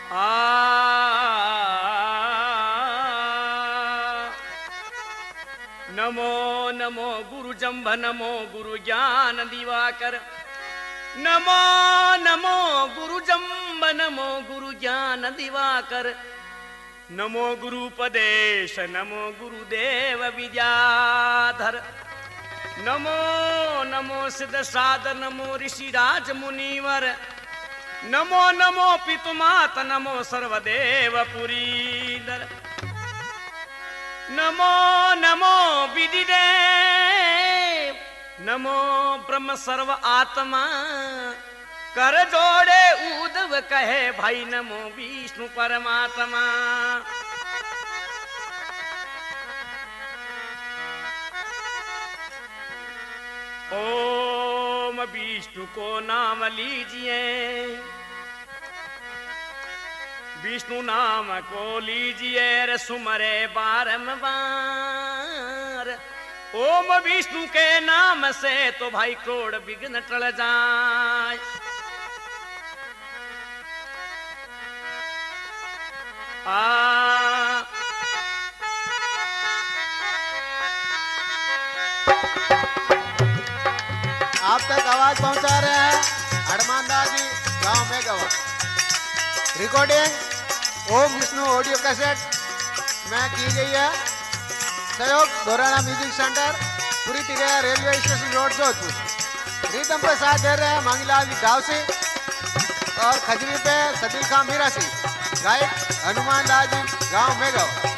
आ नमो नमो गुरु जंभ, नमो गुरु ज्ञान दिवाकर, नमो नमो गुरु जंभ, नमो गुरु ज्ञान दिवाकर, नमो गुरुपदेश, नमो गुरुदेव विद्याधर, नमो नमो सिद्ध साधन, नमो ऋषिराज मुनिवर, नमो नमो पितुमात, नमो सर्वदेव पुरीधर, नमो नमो विधिदेव, नमो ब्रह्म सर्व आत्मा, कर जोड़े उद्धव कहे भाई नमो विष्णु परमात्मा। ओम विष्णु को नाम लीजिए, विष्णु नाम को लीजिए रे सुमरे बारंबार। ओम विष्णु के नाम से तो भाई करोड़ विघ्न टल जाए। आप तक आवाज पहुंचा रहे हैं हनुमानदास जी, गांव में गवा। Recording Om Vishnu audio cassette में की गई है। सहयोग दोराना म्यूजिक सेंटर, पूरी तिगया railway station road Jodhpur. Rhythm पे साथ दे रहे हैं मांगीलाल जी डावसी और खजरी पे सदिल खां मीरासी। गायक हनुमानदास जी, गांव में गवा।